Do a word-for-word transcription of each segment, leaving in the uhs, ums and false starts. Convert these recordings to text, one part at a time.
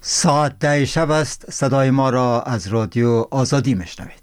ساعت ده شب است. صدای ما را از رادیو آزادی میشنوید.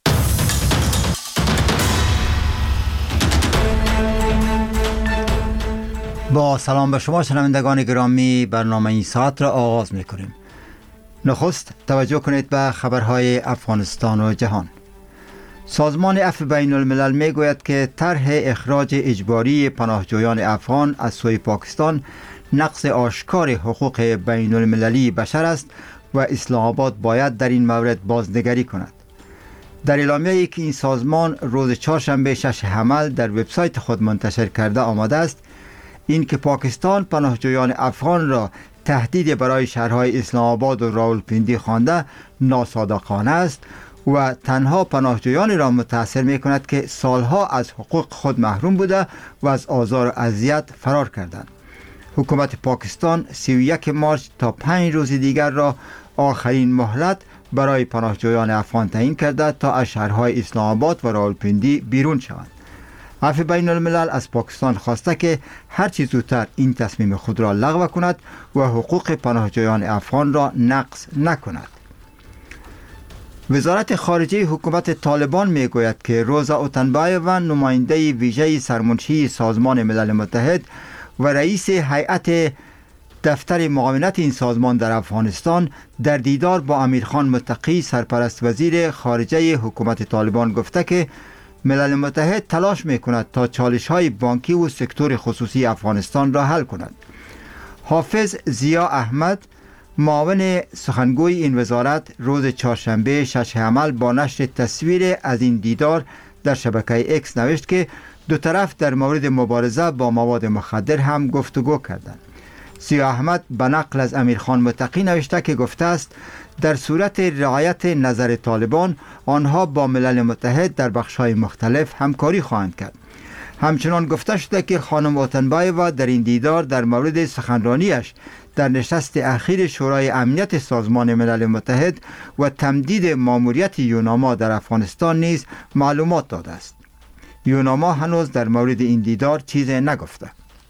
با سلام به شما شنوندگان گرامی، برنامه این ساعت را آغاز میکنیم. نخست توجه کنید به خبرهای افغانستان و جهان. سازمان عفو بین الملل می گوید که طرح اخراج اجباری پناهجویان افغان از سوی پاکستان نقض آشکار حقوق بین المللی بشر است و اسلام آباد باید در این مورد بازنگری کند. در اعلامیه‌ای که این سازمان روز چهارشنبه شش حمل در وبسایت خود منتشر کرده آمده است، این که پاکستان پناهجویان افغان را تهدید برای شهرهای اسلام آباد و راولپیندی خوانده ناصادقانه است و تنها پناهجویان را متأثر می کند که سالها از حقوق خود محروم بوده و از آزار و اذیت فرار کردند. حکومت پاکستان سی و یک مارس تا پنج روز دیگر را آخرین مهلت برای پناهجویان افغان تعیین کرده تا از شهرهای اسلام آباد و راولپیندی بیرون شوند. عفو بین الملل از پاکستان خواسته که هر چه زودتر این تصمیم خود را لغو کند و حقوق پناهجویان افغان را نقض نکند. وزارت خارجه حکومت طالبان می گوید که روزا اوتنبایووا، نماینده ویژه سرمنشی سازمان ملل متحد و رئیس هیئت دفتر معاونت این سازمان در افغانستان، در دیدار با امیرخان متقی سرپرست وزیر خارجه حکومت طالبان گفته که ملل متحد تلاش می کند تا چالش های بانکی و سکتور خصوصی افغانستان را حل کند. حافظ ضیا احمد، معاون سخنگوی این وزارت، روز چهارشنبه شش حمل با نشر تصویر از این دیدار در شبکه اکس نوشت که دو طرف در مورد مبارزه با مواد مخدر هم گفتگو کردند. ضیا احمد به نقل از امیرخان متقی نوشته که گفته است در صورت رعایت نظر طالبان آنها با ملل متحد در بخش‌های مختلف همکاری خواهند کرد. همچنان گفته شده که خانم اوتنبایووا در این دیدار در مورد سخنرانیش در نشست اخیر شورای امنیت سازمان ملل متحد و تمدید ماموریت یوناما در افغانستان نیز معلومات داده است. یوناما هنوز در مورد این دیدار چیزی نگفته.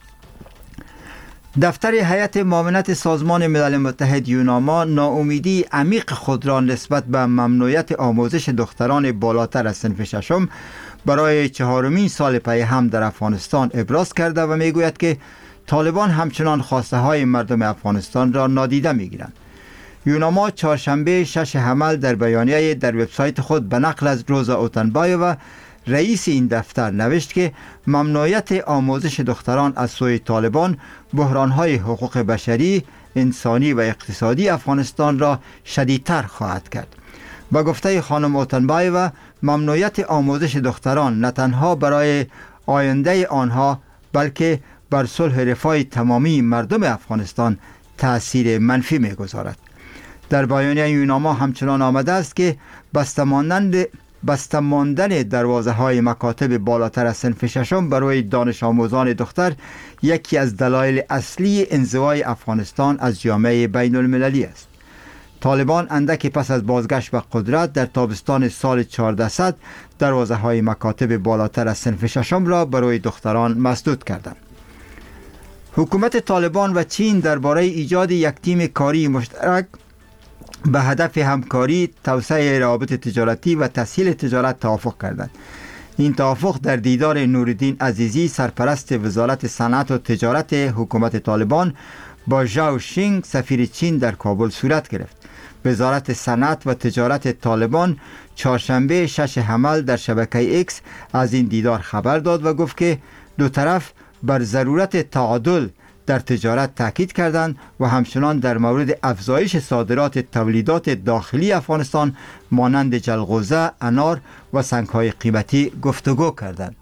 دفتر هیئت معاونت سازمان ملل متحد یوناما ناامیدی عمیق خود را نسبت به ممنوعیت آموزش دختران بالاتر از صنف ششم برای چهارمین سال پی هم در افغانستان ابراز کرده و میگوید که طالبان همچنان خواسته های مردم افغانستان را نادیده میگیرند. یوناما چهارشنبه شش حمل در بیانیه در وبسایت خود به نقل از روزا اوتنبایووا، رئیس این دفتر، نوشت که ممنوعیت آموزش دختران از سوی طالبان بحران‌های حقوق بشری، انسانی و اقتصادی افغانستان را شدیدتر خواهد کرد. با گفته خانم اوتنبایووا، ممنوعیت آموزش دختران نه تنها برای آینده آنها بلکه بر صلح رفاه تمامی مردم افغانستان تأثیر منفی می‌گذارد. در بیانیه یوناما همچنان آمده است که بسته ماندن بسته ماندن دروازه های مکاتب بالاتر از صنف ششم برای دانش آموزان دختر یکی از دلایل اصلی انزوای افغانستان از جامعه بین المللی است. طالبان اندکی پس از بازگشت به قدرت در تابستان سال چهاردهصد دروازه های مکاتب بالاتر از صنف ششم را برای دختران مسدود کردند. حکومت طالبان و چین درباره ایجاد یک تیم کاری مشترک به هدف همکاری، توسعه روابط تجارتی و تسهیل تجارت توافق کردند. این توافق در دیدار نورالدین عزیزی، سرپرست وزارت صنعت و تجارت حکومت طالبان، با ژائو شینگ، سفیر چین در کابل صورت گرفت. وزارت صنعت و تجارت طالبان چهارشنبه شش حمل در شبکه اکس از این دیدار خبر داد و گفت که دو طرف بر ضرورت تعادل در تجارت تاکید کردند و همچنان در مورد افزایش صادرات تولیدات داخلی افغانستان مانند جلغوزه، انار و سنگ‌های قیمتی گفتگو کردند.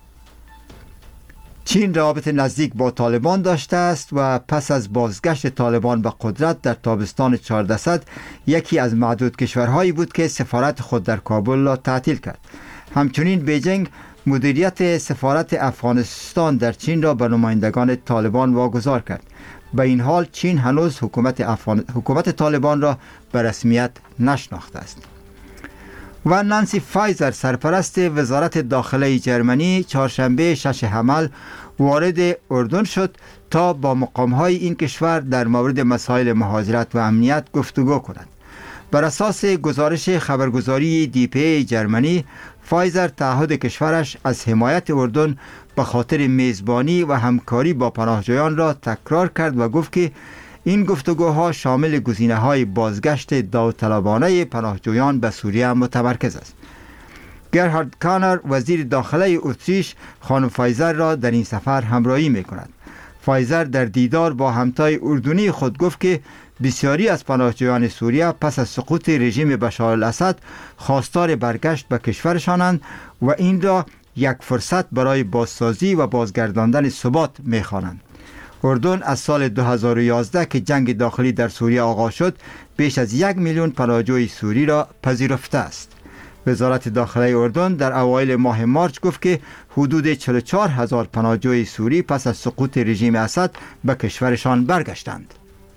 چین روابط نزدیک با طالبان داشته است و پس از بازگشت طالبان به قدرت در تابستان چهاردهصد یکی از معدود کشورهایی بود که سفارت خود در کابل را تعطیل کرد. همچنین بیجینگ مدیریت سفارت افغانستان در چین را به نمایندگان طالبان واگذار کرد. به این حال چین هنوز حکومت, افغان... حکومت طالبان را به رسمیت نشناخته است. و نانسی فایزر، سرپرست وزارت داخله جرمنی، چهارشنبه شش حمل وارد اردن شد تا با مقام‌های این کشور در مورد مسائل مهاجرت و امنیت گفتگو کند. بر اساس گزارش خبرگزاری دی پی ای جرمنی، فایزر تعهد کشورش از حمایت اردن به خاطر میزبانی و همکاری با پناهجویان را تکرار کرد و گفت که این گفتگوها شامل گزینه‌های بازگشت داوطلبانه پناهجویان به سوریه متمرکز است. گرهارد کانر وزیر داخله اتریش خانم فایزر را در این سفر همراهی می‌کند. فایزر در دیدار با همتای اردنی خود گفت که بسیاری از پناهجویان سوریه پس از سقوط رژیم بشار الاسد خواستار برگشت به کشورشانند و این را یک فرصت برای بازسازی و بازگرداندن ثبات می‌خوانند. اردن از سال دو هزار و یازده که جنگ داخلی در سوریه آغاز شد، بیش از یک میلیون پناهجوی سوری را پذیرفته است. وزارت داخله اردن در اوایل ماه مارچ گفت که حدود چهل و چهار هزار پناهجوی سوری پس از سقوط رژیم اسد به کشورشان برگشتند.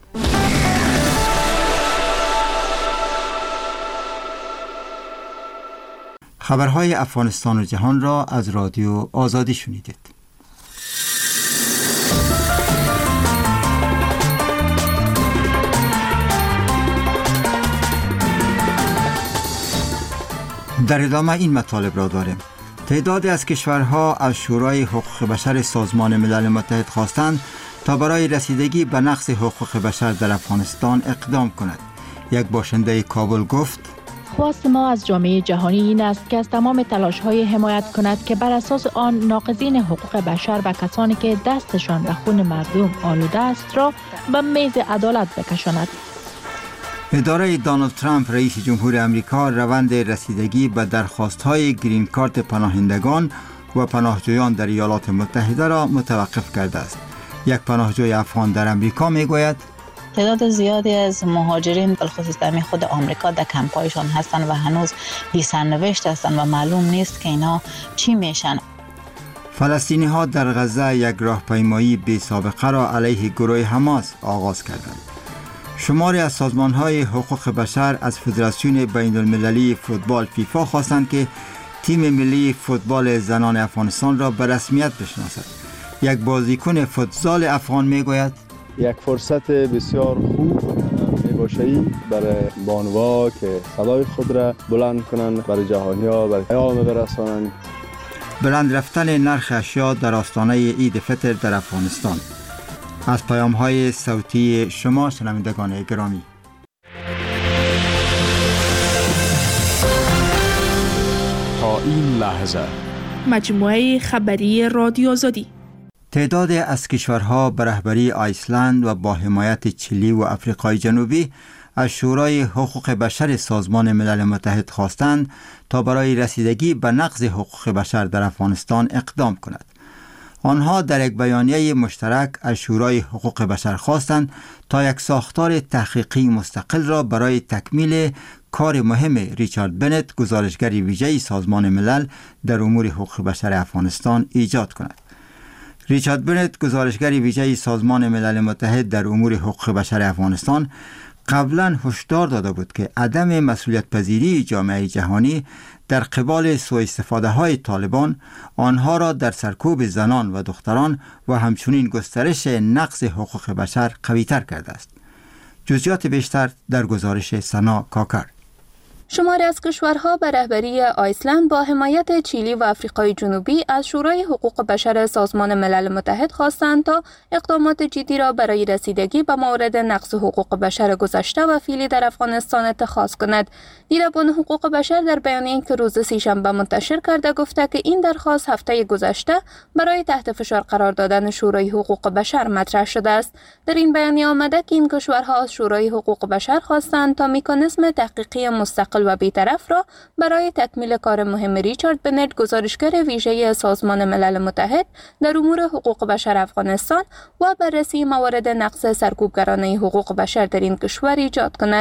خبرهای افغانستان و جهان را از رادیو آزادی شنیدید. در ادامه این مطالب را داریم. تعدادی از کشورها از شورای حقوق بشر سازمان ملل متحد خواستند تا برای رسیدگی به نقض حقوق بشر در افغانستان اقدام کند. یک باشنده کابل گفت: خواست ما از جامعه جهانی این است که از تمام تلاش‌های حمایت کند که بر اساس آن ناقضین حقوق بشر و کسانی که دستشان به خون مردم آلوده است را به میز عدالت بکشاند. اداره دونالد ترامپ رئیس جمهور امریکا روند رسیدگی به درخواست‌های گرین کارت پناهندگان و پناهجویان در ایالات متحده را متوقف کرده است. یک پناهجوی افغان در امریکا میگوید: تعداد زیادی از مهاجرین بالخصوص در خود آمریکا در کمپایشان هستند و هنوز بی سرنوشت هستند و معلوم نیست که اینا چی میشن. فلسطینی ها در غزه یک راهپیمایی بی سابقه را علیه گروه حماس آغاز کردند. شماری از سازمان های حقوق بشر از فدراسیون بین المللی فوتبال فیفا خواستند که تیم ملی فوتبال زنان افغانستان را به رسمیت بشناسد. یک بازیکن فوتزال افغان میگوید: یک فرصت بسیار خوب میباشی برای بانوا که صدای خود را بلند کنند، برای جهانی ها برای پیام برسانند. بلند رفتن نرخ اشیا در آستانه عید فطر در افغانستان. از پیام های صوتی شما شنوندگان گرامی. تا این لحظه مجموعه خبری رادیو آزادی. تعداد از کشورها به رهبری آیسلند و با حمایت چیلی و آفریقای جنوبی از شورای حقوق بشر سازمان ملل متحد خواستند تا برای رسیدگی به نقض حقوق بشر در افغانستان اقدام کند. آنها در یک بیانیه مشترک از شورای حقوق بشر خواستند تا یک ساختار تحقیقی مستقل را برای تکمیل کار مهم ریچارد بنت، گزارشگر ویژه سازمان ملل در امور حقوق بشر افغانستان، ایجاد کند. ریچارد بنت، گزارشگر ویژه سازمان ملل متحد در امور حقوق بشر افغانستان، قبلا هشدار داده بود که عدم مسئولیت پذیری جامعه جهانی در قبال سوء استفاده های طالبان آنها را در سرکوب زنان و دختران و همچنین گسترش نقض حقوق بشر قوی‌تر کرده است. جزئیات بیشتر در گزارش سنا کاکر. شماری از کشورها به رهبری آیسلند با حمایت چیلی و آفریقای جنوبی از شورای حقوق بشر سازمان ملل متحد خواستند تا اقدامات جدی را برای رسیدگی به موارد نقض حقوق بشر گذشته و فعلی در افغانستان اتخاذ کند. دیدبان حقوق بشر در بیانیه‌ای که روز سه‌شنبه منتشر کرده گفته که این درخواست هفته گذشته برای تحت فشار قرار دادن شورای حقوق بشر مطرح شده است. در این بیانیه آمده که این کشورها از شورای حقوق بشر خواستند تا مکانیزم تحقیقی مستقل و بی‌طرف را برای تکمیل کار مهم ریچارد بنت، گزارشگر ویژه سازمان ملل متحد در امور حقوق بشر افغانستان و بررسی موارد نقض سرکوبگرانه حقوق بشر در این کشور ایجاد کند.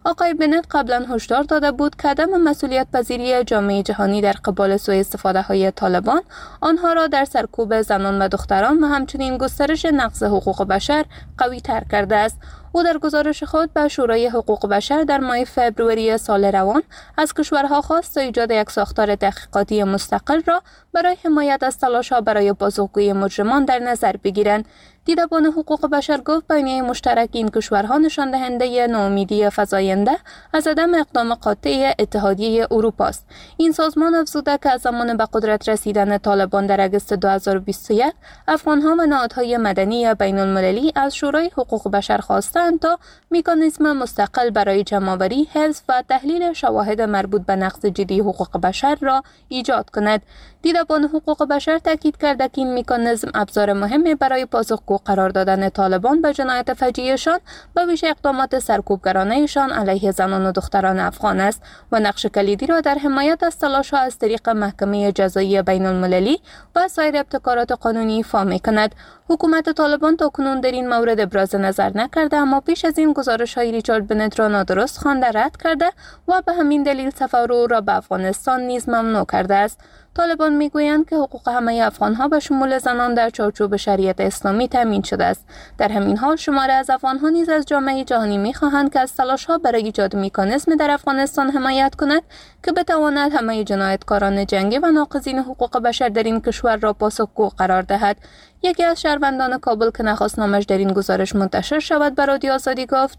آقای بنت قبلا هشدار داده بود که عدم مسئولیت پذیری جامعه جهانی در قبال سوء استفاده های طالبان آنها را در سرکوب زنان و دختران و همچنین گسترش نقض حقوق بشر قوی تر کرده است. او در گزارش خود به شورای حقوق بشر در ماه فوریه سال روان از کشورها خواست تا ایجاد یک ساختار تحقیقاتی مستقل را برای حمایت از تلاش‌ها برای بازگویی مجرمان در نظر بگیرند. دیدبان حقوق بشر گفت بیانیه مشترک این کشورها نشان دهنده ناامیدی فزاینده از عدم اقدام قاطع اتحادیه اروپا است. این سازمان افزوده که از زمان به قدرت رسیدن طالبان در اگست دو هزار و بیست و یک افغانها و نهادهای مدنی بین المللی از شورای حقوق بشر خواستند تا مکانیزم مستقل برای جمع‌آوری، حفظ و تحلیل شواهد مربوط به نقض جدی حقوق بشر را ایجاد کند. دیدبان حقوق بشر تاکید کرده که این مکانیزم ابزار مهمی برای پاسخگو قرار دادن طالبان به جنایت فجیعشان و ویژه اقدامات سرکوبگرانه‌شان علیه زنان و دختران افغان است و نقش کلیدی را در حمایت از تلاش‌ها از طریق محکمه جزایی بین المللی و سایر ابتکارات قانونی ایفا می‌کند. حکومت طالبان تاکنون در این مورد ابراز نظر نکرده، اما پیش از این گزارش‌های ریچارد بنت را نادرست خوانده رد کرده و به همین دلیل سفر او را به افغانستان نیز ممنوع کرده است. طالبان میگویند که حقوق همه افغانها به شمول زنان در چارچوب شریعت اسلامی تامین شده است. در همین حال شماره از افغانها نیز از جامعه جهانی میخواهند که از تلاش‌ها برای ایجاد مکانیزمی در افغانستان حمایت کند که بتواند همه جنایتکاران جنگی و ناقضین حقوق بشر در این کشور را پاسخگو قرار دهد. یکی از شهروندان کابل که نخواست نامش در این گزارش منتشر شود به رادیو آزادی گفت: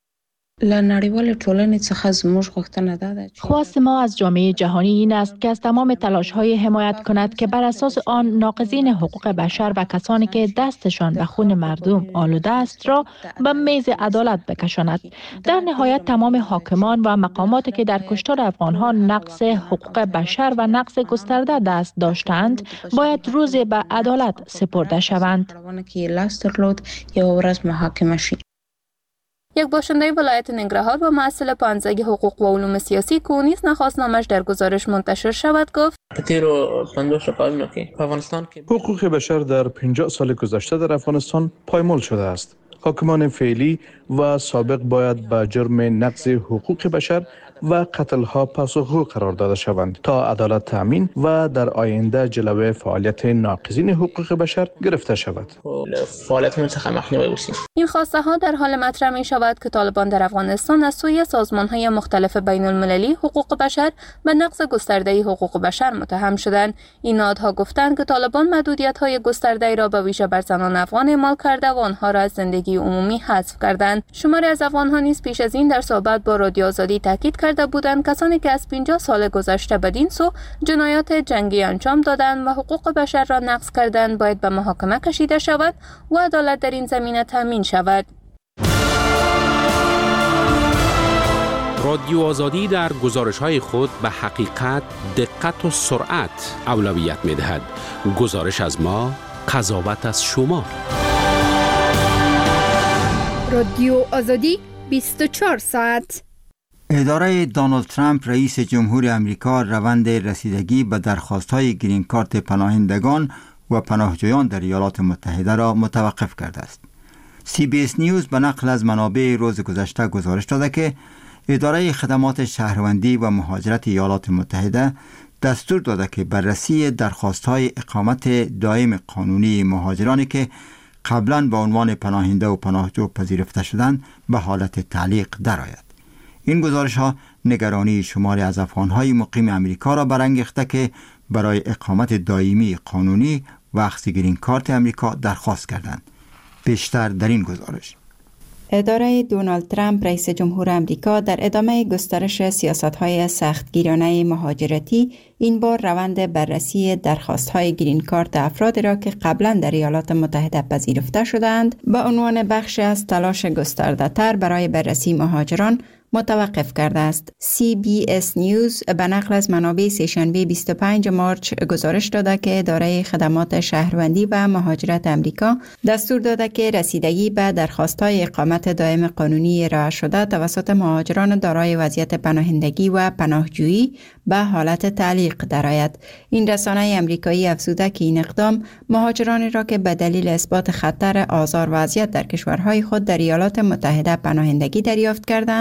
خواست ما از جامعه جهانی این است که از تمام تلاش‌های حمایت کند که بر اساس آن ناقضین حقوق بشر و کسانی که دستشان به خون مردم آلوده است را به میز عدالت بکشاند. در نهایت تمام حاکمان و مقاماتی که در کشتار افغان‌ها نقض حقوق بشر و نقض گسترده دست داشتند باید روزی به عدالت سپرده شوند. یک باشنده ولایت ننگرهار و مسئول پانزده حقوق و علوم سیاسی که او نیز نخواست نامش در گزارش منتشر شود گفت: حقوق بشر در پنجاه سال گذشته در افغانستان پایمال شده است. حاکمان فعلی و سابق باید به جرم نقض حقوق بشر و قتل‌ها پاسخگو قرار داده شوند تا عدالت تامین و در آینده جلوه فعالیت ناقضین حقوق بشر گرفته شود. این خواسته ها در حال مطرح می شود که طالبان در افغانستان از سوی سازمان‌های مختلف بین المللی حقوق بشر و نقض گسترده حقوق بشر متهم شدند. این نهادها گفتند که طالبان محدودیت‌های گسترده را به ویژه بر زنان افغان اعمال کرده و آنها را از زندگی عمومی حذف کردند. شماری از افغان‌ها نیز پیش از این در صحبت با رادیو آزادی تاکید کرده بودند کسانی که از پنجاه سال گذشته بدین سو جنایات جنگی انجام دادند و حقوق بشر را نقض کردند باید به محاکمه کشیده شود و عدالت در این زمینه تامین شود. رادیو آزادی در گزارش‌های خود به حقیقت، دقت و سرعت اولویت می‌دهد. گزارش از ما، قضاوت از شما. رادیو آزادی بیست و چهار ساعت. اداره دونالد ترامپ رئیس جمهور امریکا روند رسیدگی به درخواست‌های گرین کارت پناهندگان و پناهجویان در ایالات متحده را متوقف کرده است. سی بی اس نیوز به نقل از منابع روز گذشته گزارش داده که اداره خدمات شهروندی و مهاجرت ایالات متحده دستور داده که بررسی درخواست‌های اقامت دائم قانونی مهاجرانی که قبلا به عنوان پناهنده و پناهجو پذیرفته شدند به حالت تعلیق درآید. این گزارش ها نگرانی شماری از افغان‌های مقیم امریکا را برانگیخته که برای اقامت دائمی قانونی و اخذ گرین کارت امریکا درخواست کردند. بیشتر در این گزارش. اداره دونالد ترامپ رئیس جمهور امریکا در ادامه گسترش سیاست‌های سختگیرانه مهاجرتی این بار روند بررسی درخواست‌های گرین کارت افرادی را که قبلا در ایالات متحده پذیرفته شدند به عنوان بخش از تلاش گسترده‌تر برای بررسی مهاجران متوقف کرده است. سی بی اس نیوز به نقل از منابع سه‌شنبه بیست و پنجم مارس گزارش داده که اداره خدمات شهروندی و مهاجرت امریکا دستور داده که رسیدگی به درخواست‌های اقامت دائم قانونی ارائه شده توسط مهاجران دارای وضعیت پناهندگی و پناهجویی به حالت تعلیق درآید. این رسانه امریکایی افزوده که این اقدام مهاجرانی را که به دلیل اثبات خطر آزار و اذیت در کشورهای خود در ایالات متحده پناهندگی دریافت کردند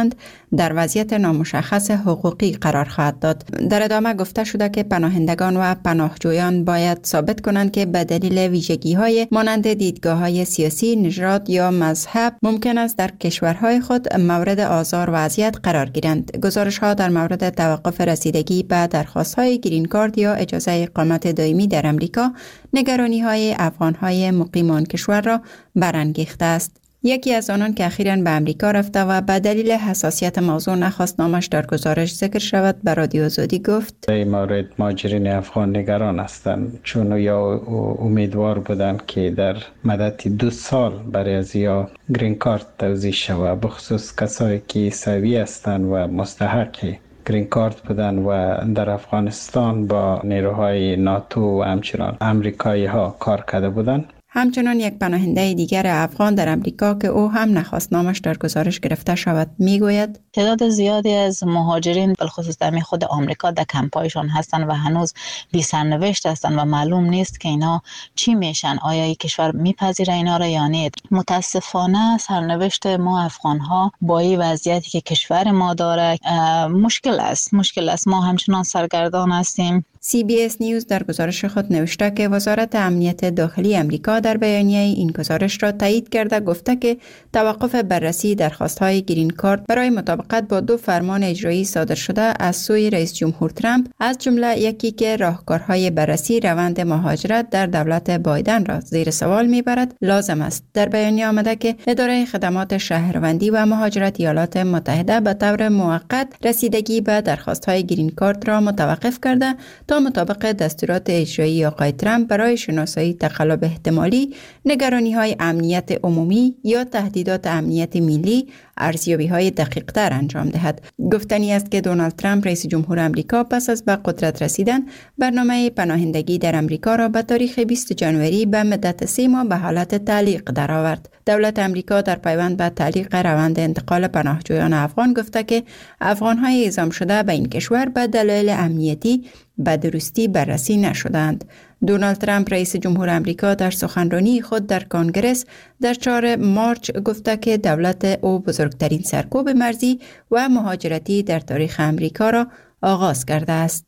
در وضعیت نامشخص حقوقی قرار خواهد داد. در ادامه گفته شده که پناهندگان و پناهجویان باید ثابت کنند که به دلیل ویژگی‌های مانند دیدگاه‌های سیاسی، نژاد یا مذهب ممکن است در کشورهای خود مورد آزار و اذیت قرار گیرند. گزارش‌ها در مورد توقف رسیدگی به درخواست‌های گرین کارت یا اجازه اقامت دائمی در امریکا نگرانی‌های افغان‌های مقیمان کشور را برانگیخته است. یکی از آنان که اخیراً به امریکا رفته و به دلیل حساسیت موضوع نخواست نامش در گزارش ذکر شود به رادیو آزادی گفت: در مورد مهاجرین افغان نگران هستند، چون یا امیدوار بودند که در مدت دو سال برای از یا گرین کارت توزیع شود، بخصوص کسایی که سوی هستند و مستحق گرین کارت بودن و در افغانستان با نیروهای ناتو و همچنان امریکایی ها کار کرده بودند. همچنان یک پناهنده دیگر افغان در امریکا که او هم نخواست نامش در گزارش گرفته شود میگوید: تعداد زیادی از مهاجرین بالخصوص در خود آمریکا در کمپایشان هستند و هنوز بی سرنوشت هستند و معلوم نیست که اینا چی میشن، آیا این کشور میپذیره اینا را یا نه. متاسفانه سرنوشت ما افغان ها با این وضعیتی که کشور ما داره مشکل است مشکل است ما همچنان سرگردان هستیم. سی بی اس نیوز در گزارش خود نوشته که وزارت امنیت داخلی امریکا در بیانیه این گزارش را تایید کرده گفته که توقف بررسی درخواست‌های گرین کارت برای مطابقت با دو فرمان اجرایی صادر شده از سوی رئیس جمهور ترامپ، از جمله یکی که راهکارهای بررسی روند مهاجرت در دولت بایدن را زیر سوال میبرد، لازم است. در بیانیه آمده که اداره خدمات شهروندی و مهاجرت ایالات متحده به طور موقت رسیدگی به درخواست‌های گرین کارت را متوقف کرده تا مطابق دستورات اجرایی آقای ترامپ برای شناسایی تقلب احتمالی، نگرانی‌های امنیت عمومی یا تهدیدات امنیت ملی ارزیابی‌های دقیق‌تر انجام دهد. گفتنی است که دونالد ترامپ رئیس جمهور آمریکا پس از به قدرت رسیدن برنامه پناهندگی در آمریکا را به تاریخ بیست جنوری به مدت سه ماه به حالت تعلیق درآورد. دولت آمریکا در پیوند به تعلیق روند انتقال پناهجویان افغان گفته که افغان‌های اعزام شده به این کشور به دلایل امنیتی به درستی بررسی نشدند. دونالد ترامپ رئیس جمهور آمریکا در سخنرانی خود در کنگره در چهارم مارچ گفته که دولت او بزرگترین سرکوب مرزی و مهاجرتی در تاریخ آمریکا را آغاز کرده است.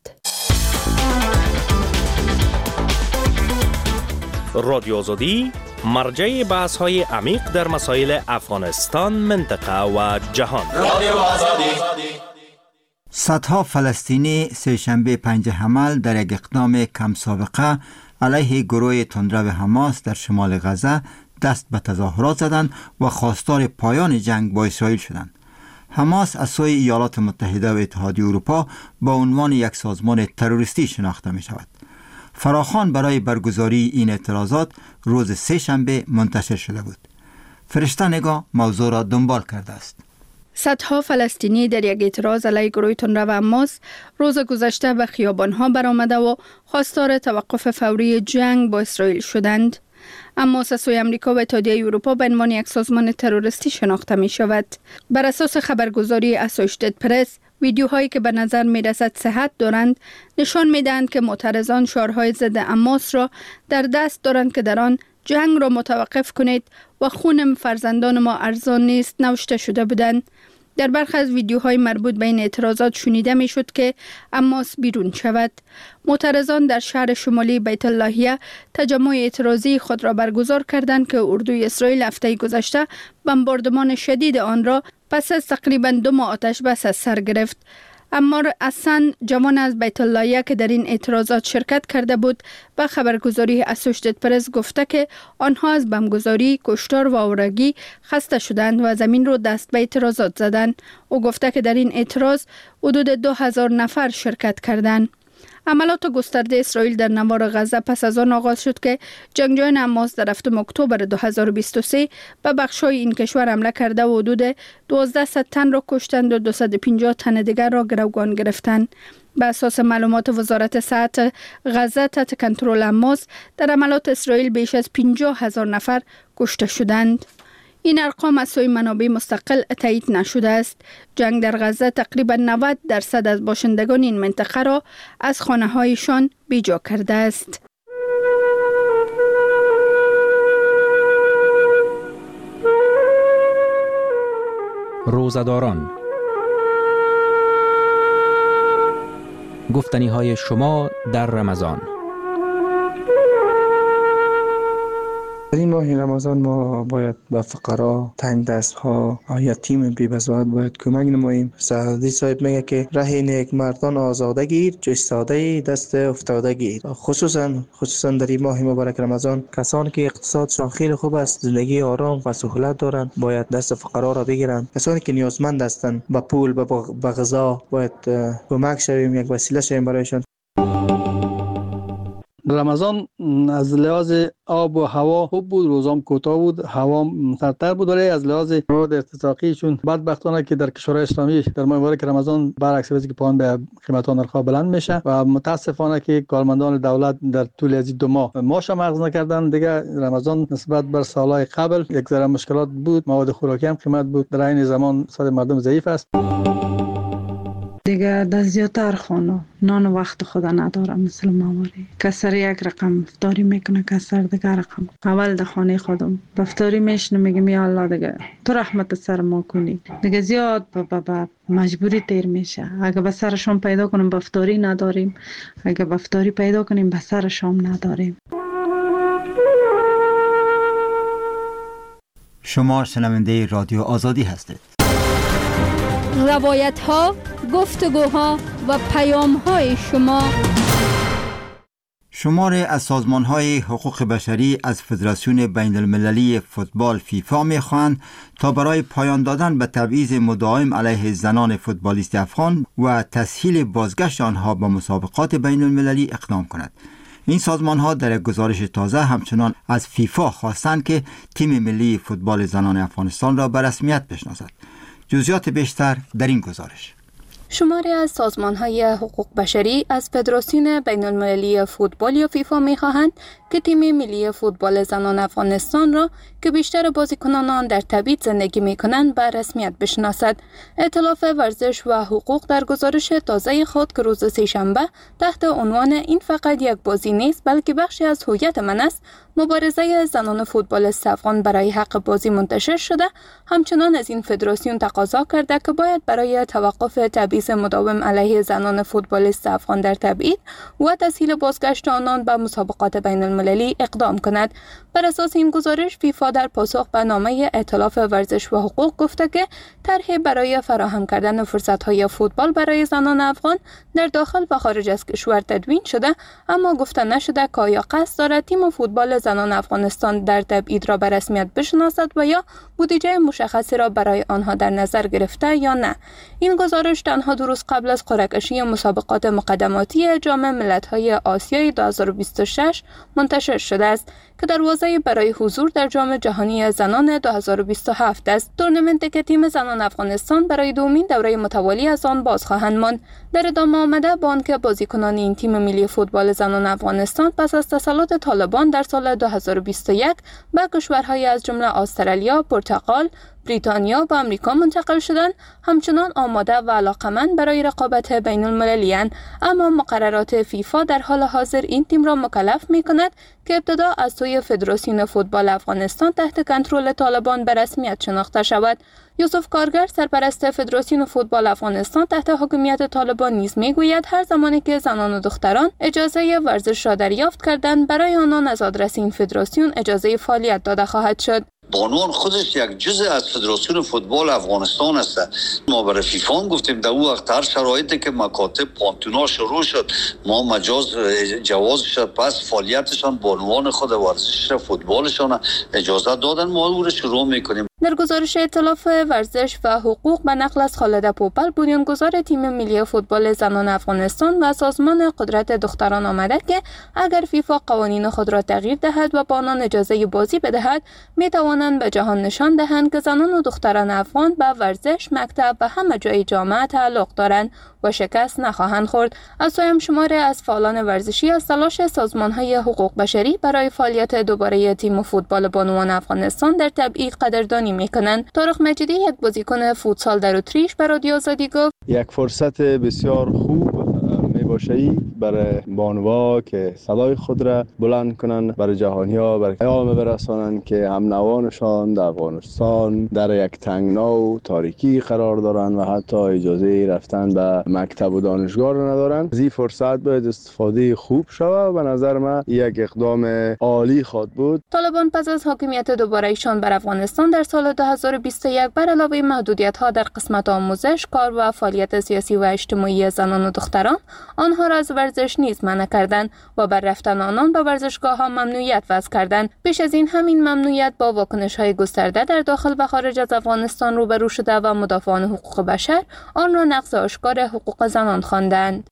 رادیو آزادی مرجع بحث های عمیق در مسائل افغانستان، منطقه و جهان. رادیو آزادی. صدها فلسطینی سه‌شنبه پنج حمل در یک اقدام کم سابقه علیه گروه تندرو حماس در شمال غزه دست به تظاهرات زدند و خواستار پایان جنگ با اسرائیل شدند. حماس از سوی ایالات متحده و اتحادیه اروپا با عنوان یک سازمان تروریستی شناخته می شود. فراخوان برای برگزاری این اعتراضات روز سه شنبه منتشر شده بود. فرشته نگاه موضوع را دنبال کرده است. صدها فلسطینی در یک اعتراض علیه گروه تندرو حماس روز گذشته به خیابان‌ها برآمده و خواستار توقف فوری جنگ با اسرائیل شدند. حماس از سوی آمریکا و اتحادیه اروپا به عنوان یک سازمان تروریستی شناخته می شود. بر اساس خبرگزاری اسوشیتد پرس، ویدیوهایی که به نظر می رسد صحت دارند نشان می دهند که معترضان شعارهای ضد حماس را در دست دارند که در آن جنگ را متوقف کنید و خون فرزندان ما ارزان نیست نوشته شده بودند. در برخی از ویدیوهای مربوط به این اعتراضات شنیده می شد که حماس بیرون شود. معترضان در شهر شمالی بیت اللهیه تجمع اعتراضی خود را برگزار کردند که اردوی اسرائیل هفته گذشته بمباردمان شدید آن را پس از تقریباً دو ماه آتش بس از سر گرفت. عمار حسن، جوان از بیت اللهیه که در این اعتراضات شرکت کرده بود، به خبرگزاری اسوشیتد پرس گفته که آنها از بمبگذاری، کشتار و آوارگی خسته شدند و زمین رو دست به اعتراضات زدند. او گفته که در این اعتراض حدود دو هزار نفر شرکت کردند. عملات گسترده اسرائیل در نوار غزه پس از آن آغاز شد که جنگجویان حماس در هفتم اکتبر دو هزار و بیست و سه به بخش‌های این کشور حمله کرده و حدود دوازده تن را کشتند و دویست و پنجاه تن دیگر را گروگان گرفتند. به اساس معلومات وزارت صحت غزه تحت کنترل حماس در عملات اسرائیل بیش از پنجاه هزار نفر کشته شدند. این ارقام از سوی منابع مستقل تایید نشده است. جنگ در غزه تقریبا نود درصد از باشندگان این منطقه را از خانه‌هایشان بیجا کرده است. روزه‌داران گفتنی های شما در رمضان. در این ماه رمضان ما باید به فقرا، تنگ دست ها، یتیم بی بزاعت باید کمک نماییم. سعدی صاحب میگه که ره نیک مردان آزاده گیر، چو ایستاده دست افتاده گیر. خصوصا خصوصا در این ماه مبارک رمضان کسانی که اقتصادشان خیلی خوب است، زندگی آرام و سهولت دارند، باید دست فقرا را بگیرند. کسانی که نیازمند هستند به پول، به غذا باید کمک شویم، یک وسیله شویم برایشان. رمضان از لحاظ آب و هوا خوب بود، روزام کوتاه بود، هوا سردتر بود، ولی از لحاظ مواد ارتزاقی چون بدبختانه که در کشورهای اسلامی در ماه مبارک رمضان برعکس وضعی که پایان به قیمت نرخ‌ها بلند میشه و متاسفانه که کارمندان دولت در طول از دو ماه معاش مغز نکردن. دیگه رمضان نسبت بر سالهای قبل یک ذره مشکلات بود، مواد خوراکی هم قیمت بود، در این زمان صد مردم ضعیف است. دیگه در زیادتر خانه نان وقت خدا ندارم مثل ماوری. کسر یک رقم افطاری میکنه، کسر دیگه رقم. اول در خانه خودم افطاری میشنه میگم یا الله دیگه تو رحمت سر ما کنی. دیگه زیاد با با مجبوری تیر میشه. اگه به سر شام پیدا کنیم به افطاری نداریم، اگه به افطاری پیدا کنیم به سر شام نداریم. شما شنونده رادیو آزادی هستید. روایت ها، گفتگوها و پیام های شما. شماری از سازمان های حقوق بشری از فدراسیون بین المللی فوتبال فیفا می خواهند تا برای پایان دادن به تبعیض مداوم علیه زنان فوتبالیست افغان و تسهیل بازگشت آنها به مسابقات بین المللی اقدام کند. این سازمان ها در یک گزارش تازه همچنان از فیفا خواستند که تیم ملی فوتبال زنان افغانستان را به رسمیت بشناسد. جزئیات بیشتر در این گزارش. شماری از سازمان‌های حقوق بشری از فدراسیون بین المللی فوتبال یا فیفا می‌خواهند که تیم ملی فوتبال زنان افغانستان را که بیشتر بازیکنان آن در تبعید زندگی می‌کنند به رسمیت بشناسد. ائتلاف ورزش و حقوق در گزارش تازه خود که روز سه‌شنبه تحت عنوان این فقط یک بازی نیست بلکه بخشی از هویت من است، مبارزه زنان فوتبالیست افغان برای حق بازی منتشر شده، همچنان از این فدراسیون تقاضا کرده که باید برای توقف تبعیض مداوم علیه زنان فوتبالیست افغان در تبعید و تسهیل بازگشت آنان به مسابقات بین المللی اقدام کند. بر اساس این گزارش فیفا در پاسخ به نامه ائتلاف ورزش و حقوق گفته که طرحی برای فراهم کردن فرصت‌های فوتبال برای زنان افغان در داخل و خارج از کشور تدوین شده، اما گفته نشده که آیا قصد دارد تیم فوتبال زنان افغانستان در تبعید را به رسمیت بشناسد و یا بودجه مشخصی را برای آنها در نظر گرفته یا نه. این گزارش تنها دو روز قبل از قرعه کشی مسابقات مقدماتی جام ملت‌های آسیای دو هزار و بیست و شش منتشر شده است که دروازه برای حضور در جام جهانی زنان دو هزار و بیست و هفت است. تورنمنتی که تیم زنان افغانستان برای دومین دوره متوالی از آن باز خواهند ماند. در ادامه آمده با آنکه بازیکنان این تیم ملی فوتبال زنان افغانستان پس از تسلط طالبان در سال دو هزار و بیست و یک به کشورهای از جمله استرالیا، پرتغال، بریتانیا و آمریکا منتقل شدند، همچنان آماده و علاقمند برای رقابت بین المللی اند، اما مقررات فیفا در حال حاضر این تیم را مکلف می کند که ابتدا از سوی فدراسیون فوتبال افغانستان تحت کنترل طالبان به رسمیت شناخته شود. یوسف کارگر سرپرست فدراسیون فوتبال افغانستان تحت حکومت طالبان نیز میگوید هر زمانی که زنان و دختران اجازه ورزش را دریافت کردند برای آنان از آدرس این فدراسیون اجازه فعالیت داده خواهد شد. بانوان خودش یک جزء از فدراسیون فوتبال افغانستان است. ما برای فیفا هم گفتیم در اون وقت هر شرایطی که مکاتب پانتونا شروع شد ما مجاز جواز شد پس فعالیتشان بانوان خود ورزش فوتبالشان اجازه دادن، ما او رو شروع میکنیم. در گزارش ائتلاف ورزش و حقوق به نقل از خالد پوپل بنیانگذار تیم ملی فوتبال زنان افغانستان و سازمان قدرت دختران آمده که اگر فیفا قوانین خود را تغییر دهد و با آنان اجازه بازی بدهد می توانند به جهان نشان دهند که زنان و دختران افغان به ورزش، مکتب و همه جای جامعه تعلق دارند و شکست نخواهند خورد. از سوی هم شماری از فعالان ورزشی از تلاش سازمان‌های حقوق بشری برای فعالیت دوباره تیم فوتبال بانوان افغانستان در تبعید قدردانی می‌کنند. طارق مجیدی یک بازیکن فوتسال در اتریش به رادیو آزادی گفت یک فرصت بسیار خوب میباشی برای بانوا که صدای خود را بلند کنند، برای جهانی ها برای پیام برسانند که هم نوانشان در افغانستان در یک تنگنا و تاریکی قرار دارند و حتی اجازه رفتن به مکتب و دانشگاه را ندارند. از این فرصت باید استفاده خوب شود و به نظر من یک اقدام عالی خواهد بود. طالبان پس از حاکمیت دوباره ایشان بر افغانستان در سال دو هزار و بیست و یک بر علاوه محدودیت ها در قسمت آموزش، کار و فعالیت سیاسی و اجتماعی زنان و دختران، آنها را از ورزش نیز منع کردند و بر رفتن آنان به ورزشگاه ها ممنوعیت وضع کردند. پیش از این همین ممنوعیت با واکنش های گسترده در داخل و خارج از افغانستان روبرو شده و مدافعان حقوق بشر آن را نقض آشکار حقوق زنان خواندند.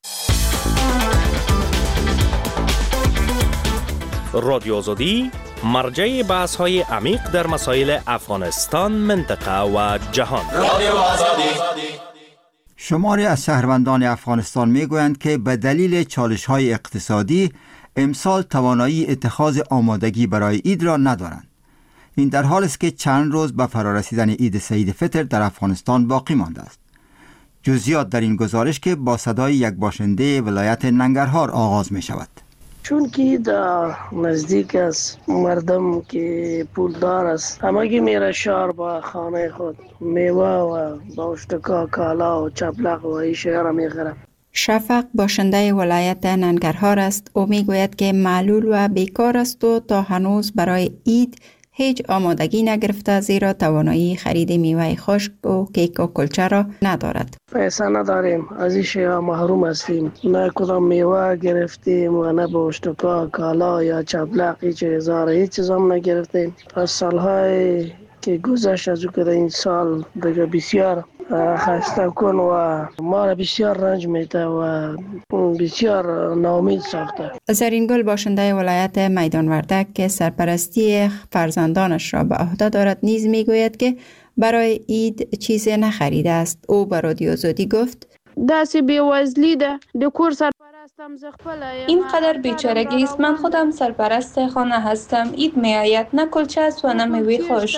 رادیو آزادی مرجع بحث های عمیق در مسائل افغانستان، منطقه و جهان. رادیو آزادی. شماری از شهروندان افغانستان میگویند که به دلیل چالش‌های اقتصادی امسال توانایی اتخاذ آمادگی برای عید را ندارند. این در حالی است که چند روز به فرارسیدن عید سعید فطر در افغانستان باقی مانده است. جزئیات در این گزارش که با صدای یک باشنده ولایت ننگرهار آغاز می شود. چون که در نزدیک است مردم که پولدار است، همگی میره شهر با خانه خود میوه و داشتکا کالا و چپلق و این شهر میخره. شفق باشنده ولایت ننگرهار است. او میگوید که معلول و بیکار است و تا هنوز برای عید هیچ آمادگی نگرفته، زیرا توانایی خرید میوه خشک و کیک و کلچه را ندارد. پیسه نداریم، از این شیء محروم هستیم. نه کدام میوه گرفتیم و نه باشتکا کالا یا چپلق هیچ هزار هیچ چیز هم نگرفتیم. پس سالهای که گذشت از او که این سال دیگه بسیار خسته کن و ما را بسیار رنج میده و بسیار ناامید ساخته. زرینگل باشنده ولایت میدان وردک که سرپرستی فرزندانش را به عهده دارد نیز میگوید که برای عید چیزی نخریده است. او به رادیو آزادی گفت: داسې بیوزلی ده د کور سرپرستم ز خپله اینقدر بیچارگی است. من خودم سرپرست خانه هستم. عید میآید، نه کلچه است و نه میوه خشک.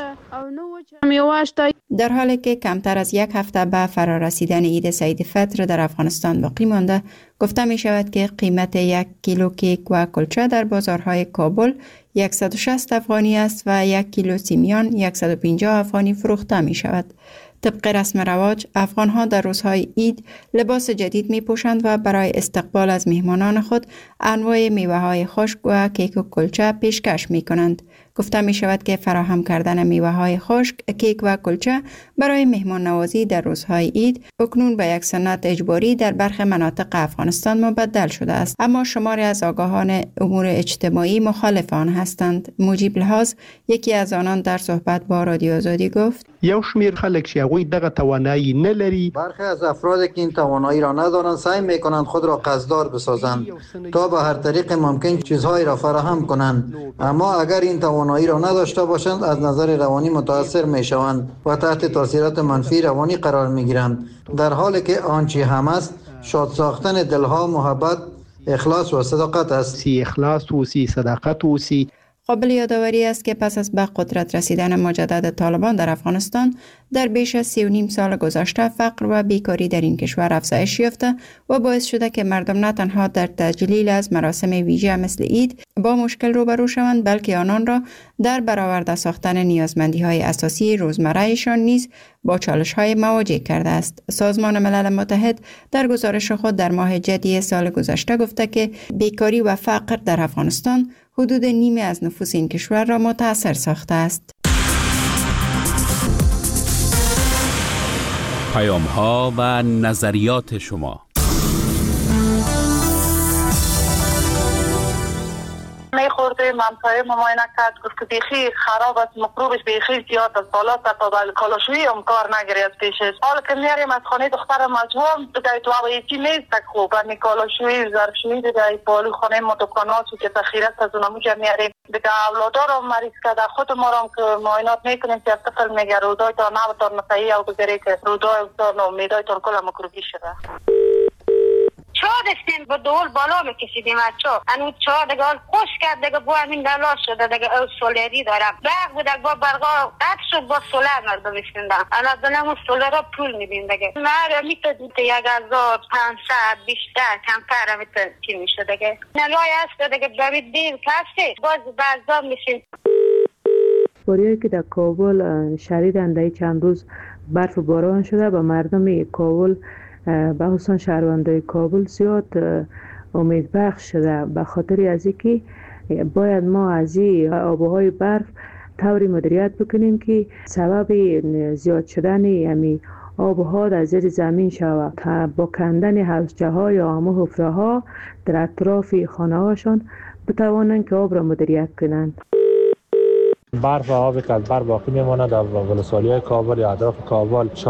در حالی که کمتر از یک هفته به فرارسیدن عید سعید فطر در افغانستان باقی مانده، گفته می شود که قیمت یک کیلو کیک و کلچه در بازارهای کابل صد و شصت افغانی است و یک کیلو سیمیان صد و پنجاه افغانی فروخته می شود. طبق رسم رواج، افغان‌ها در روزهای عید لباس جدید می‌پوشند و برای استقبال از مهمانان خود انواع میوه‌های خشک و کیک و کلچه پیشکش می‌کنند. گفته می‌شود که فراهم کردن میوه‌های خشک، کیک و کلچه برای مهمان نوازی در روزهای عید اکنون به یک سنت اجباری در برخی مناطق افغانستان مبدل شده است. اما شماری از آگاهان امور اجتماعی مخالف آن هستند. مجیب لحاظ، یکی از آنان در صحبت با رادیو آزادی گفت: یو شمیر خلک چې هغوی دغه توانایی نه لري، برخی از افرادی که این توانایی را ندارند سعی میکنند خود را قصددار بسازند تا به هر طریق ممکن چیزهایی را فراهم کنند، اما اگر این توانایی را نداشته باشند از نظر روانی متاثر میشوند و تحت تاثیرات منفی روانی قرار میگیرند، در حالی که آنچه هم است شاد ساختن دلها، محبت، اخلاص و صداقت است. سی اخلاص و سی صداقت و سی. قابل یادآوری است که پس از به قدرت رسیدن مجدد طالبان در افغانستان در بیش از سی و نیم سال گذشته فقر و بیکاری در این کشور افزایش یافته و باعث شده که مردم نه تنها در تجلیل از مراسم ویژه مثل عید با مشکل روبرو شوند، بلکه آنان را در برآورده ساختن نیازمندی‌های اساسی روزمره‌شان نیز با چالش‌های مواجه کرده است. سازمان ملل متحد در گزارش خود در ماه جدی سال گذشته گفته که بیکاری و فقر در افغانستان حدود نیمی از نفوس این کشور را متاثر ساخته است. پیام‌ها و نظریات شما. میخورده منطقه مماینه کرد، گفت که بیخی خراب است، مکروبش بیخی زیاد است، بالا تا بل کالاشویی هم کار نگیری از پیشش. حالا که میاریم از خانه دختر مجموعه دیگه تو هوا یکی نیست تک خوب، برمی کالاشویی ظرفشویی دیگه پالو خانه ما دکانات و که تخیره است از اونمو که میاریم دیگه اولادار رو مریض کرده. خود ما رو که معاینات میکنیم که از طفل میگه رودای تا نوتان مسیحی او بگیری که رودای تا نومیدای تا کل مکروبی شده. چا داشتیم با دول بالا میکشیدیم از چا انو چا دیگه خوش کرد دیگه با همین دلا شده دیگه او سولری دارم برق بود با برقا قطع شد با سولر مردم میشوندن الان دلمون سولر پول میدیم دیگه مر میتونه یک هزار و پانصد بیشتر کمتر میتونه چی میشه دیگه نلای هست دیگه برید دیر کسی باز بعضا میشین. باریایی که در کابل شدیداً در چند روز برف و باران شده و مردم کابل به خصوص شهروندان کابل زیاد امید بخش شده به خاطر از اینکه باید ما از این آبهای برف طوری مدیریت بکنیم که سبب زیاد شدن یعنی آبها در زیر زمین شود تا با کندن حوضچه ها یا همه حفره ها در اطراف خانه هاشون بتوانند که آب را مدیریت کنند. برف و آبی که از بر باقی میماند در ولسوالی های کابل یا اطراف کابل